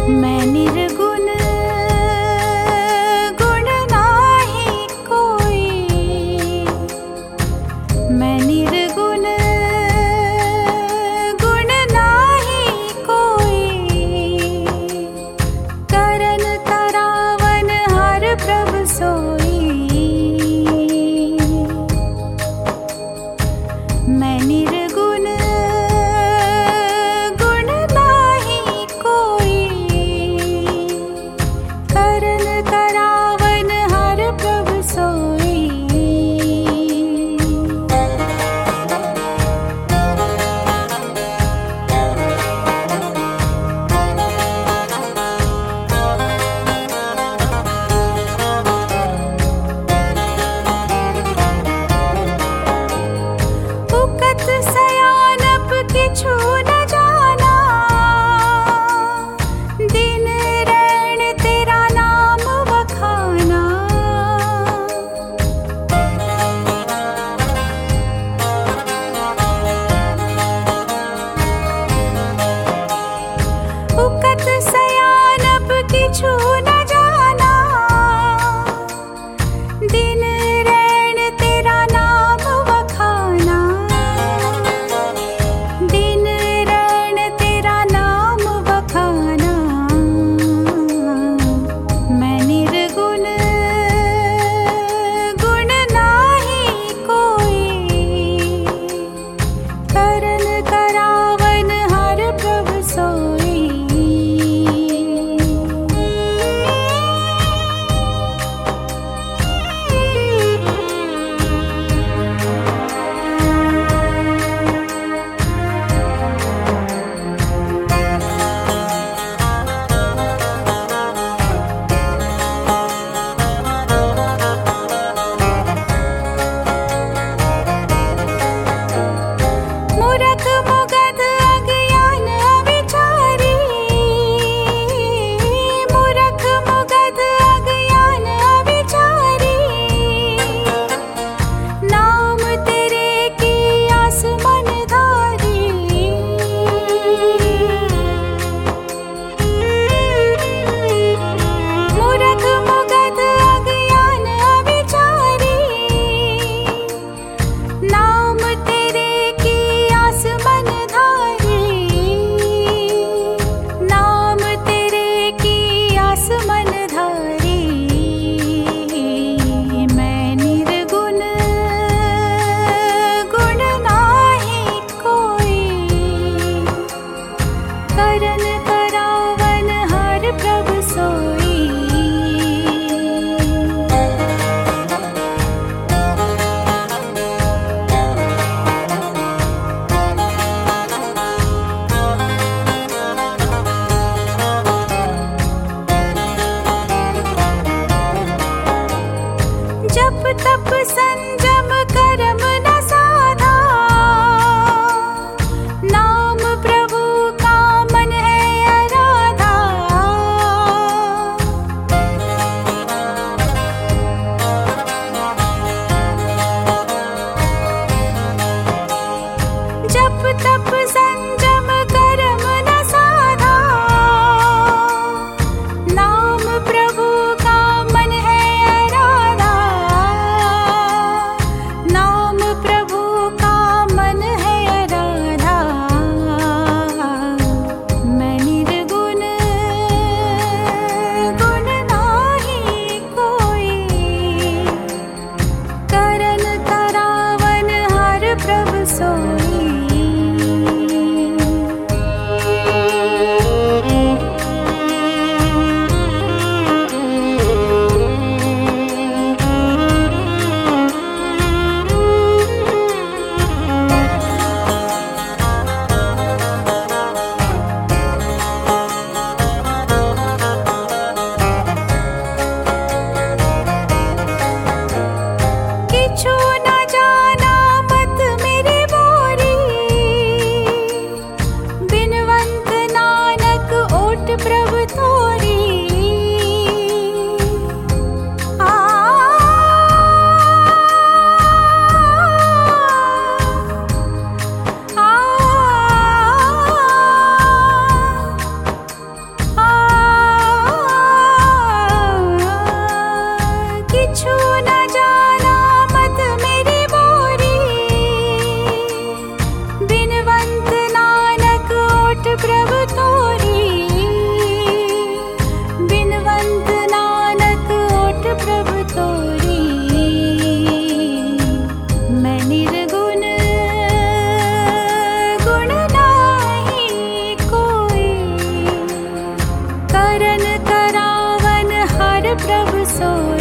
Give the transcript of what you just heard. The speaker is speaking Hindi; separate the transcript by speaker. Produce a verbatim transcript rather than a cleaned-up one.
Speaker 1: मैं निर्गुण गुण नाही कोई, मैं निर्गुण गुण नाही कोई, करन करावन हर प्रभ सोई। मैं निर्गुण गुण नाही कोई, करन करावन हर प्रभ सोई। उकत सयानप किछु न जाना, दिन रैन तेरा नाम बखाना। उकत सयानप किछु न जाना, दिन रैन तेरा नाम बखाना। दिन रैन तेरा नाम बखाना। मैं निर्गुण गुण नाही कोई, करन करावन हर प्रभ सोई। मूरख मुगध अज्ञान अविचारी, मूरख मुगध अज्ञान अविचारी, नाम तेरे की आस मन धारी। मूरख मुगध अज्ञान अविचारी, नाम तेरे की आस मन धारी। नाम तेरे की आस मन धारी। मैं निर्गुण गुण नाही कोई, करन करावन हर प्रभ सोई। जप तप संजम कर्म न साधा, नाम प्रभु का मन है सोए।